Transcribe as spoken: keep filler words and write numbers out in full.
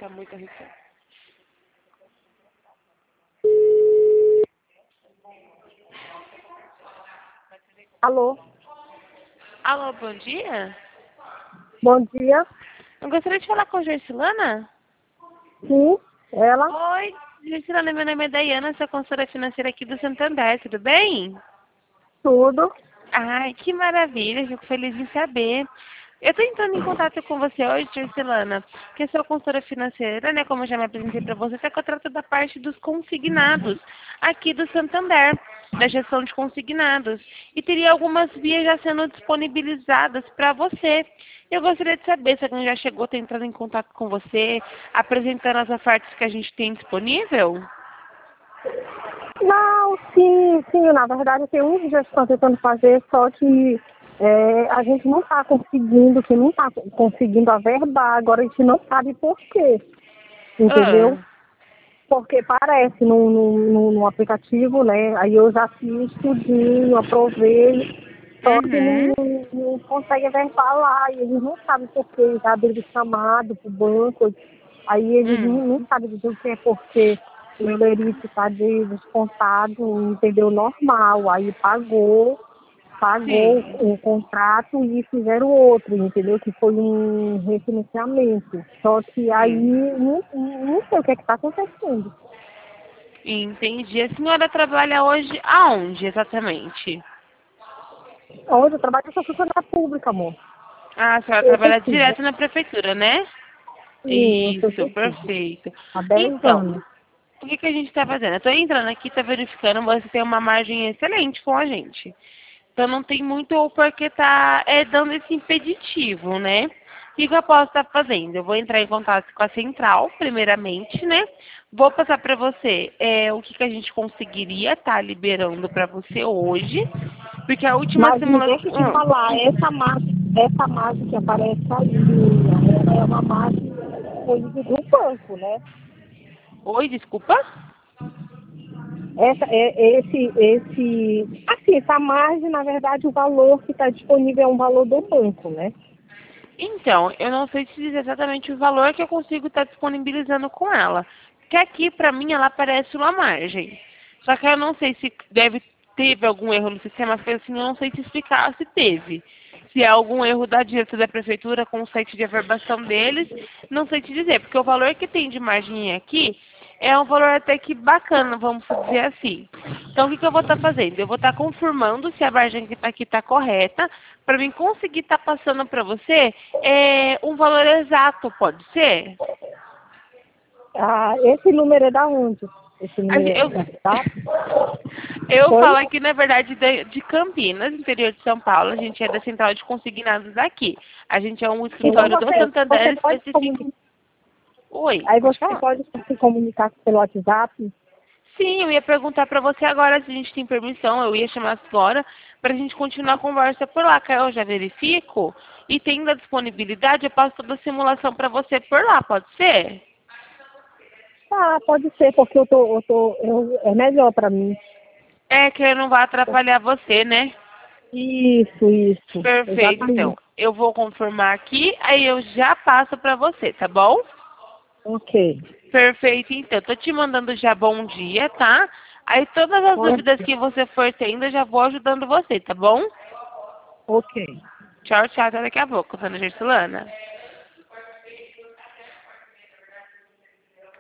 tá muito irritante. Alô? Alô, bom dia? Bom dia. Eu gostaria de falar com a Gersilana? Sim, ela? Oi, Gersilana, meu nome é Dayana, sou consultora financeira aqui do Santander, tudo bem? Tudo. Ai, que maravilha, fico feliz em saber. Eu estou entrando em contato com você hoje, Gersilana, que eu sou consultora financeira, né? Como eu já me apresentei para você, só que eu trato da parte dos consignados aqui do Santander, da gestão de consignados. E teria algumas vias já sendo disponibilizadas para você. Eu gostaria de saber se alguém já chegou a ter entrado em contato com você, apresentando as ofertas que a gente tem disponível? Não, sim, sim, na verdade tem uns dias que estão tentando fazer, só que é, a gente não está conseguindo, que não está conseguindo averbar, agora a gente não sabe por quê, entendeu? Ah, Porque parece no, no, no, no aplicativo, né? Aí eu já fiz tudinho, aprovei, só que uhum, não, não, não consegue averbar lá, e eles não sabem por quê, já abriram chamado pro banco, aí eles hum, não, não sabem dizer o que é porque o meu lerite está de descontado, entendeu? Normal, aí pagou, pagou sim. o contrato e fizeram outro, entendeu? Que foi um refinanciamento. Só que aí Sim, não, não sei o que é que está acontecendo. entendi. A senhora trabalha hoje aonde exatamente? Hoje eu trabalho com funcionária pública, amor. Ah, a senhora trabalha Efetiva. direto na prefeitura, né? Sim, eu sou Isso, efetiva. perfeito. Há dez Então, anos. o que, que a gente está fazendo? Eu estou entrando aqui, está verificando, você tem uma margem excelente com a gente. Então não tem muito o porquê tá é, dando esse impeditivo, né? O que, que eu posso estar fazendo? Eu vou entrar em contato com a central, primeiramente, né? Vou passar para você é, o que, que a gente conseguiria estar liberando para você hoje, porque a última Mas simulação. deixa eu te falar, essa margem, essa margem que aparece aí, é é uma margem coisa do banco, né? Oi, desculpa? Essa, é, esse, esse, assim, essa margem, na verdade, o valor que está disponível é um valor do banco, né? Então, eu não sei te dizer exatamente o valor que eu consigo estar disponibilizando com ela. Porque aqui, para mim, ela aparece uma margem. Só que eu não sei se deve teve algum erro no sistema, porque assim, eu não sei te explicar se teve. Se é algum erro da direção da prefeitura com o site de averbação deles, não sei te dizer, porque o valor que tem de margem aqui é um valor até que bacana, vamos dizer assim. Então, o que, que eu vou estar fazendo? Eu vou estar confirmando se a margem que está aqui está correta, para mim conseguir estar passando para você é, um valor exato, pode ser? Ah, esse número é da onde? Esse A número gen- Eu, é da cidade? eu Foi? falo aqui, na verdade, de, de Campinas, interior de São Paulo. A gente é da central de consignados aqui. A gente é um Então escritório do você, Santander você pode se específico. comunicar. Oi, Aí pode você falar? pode se comunicar pelo WhatsApp. Sim, eu ia perguntar para você agora se a gente tem permissão. Eu ia chamar agora para a gente continuar a conversa por lá, que eu já verifico. E tendo a disponibilidade, eu passo toda a simulação para você por lá, pode ser? Ah, pode ser, porque eu tô, eu tô, eu, é melhor para mim. É que não vai atrapalhar você, né? Isso, isso, Perfeito, então. exatamente. Eu vou confirmar aqui, aí eu já passo para você, tá bom? Ok. Perfeito, então. Tô te mandando já bom dia, tá? Aí todas as dúvidas Ok. que você for tendo, eu já vou ajudando você, tá bom? Ok. Tchau, tchau, até daqui a pouco, dona Gersilana.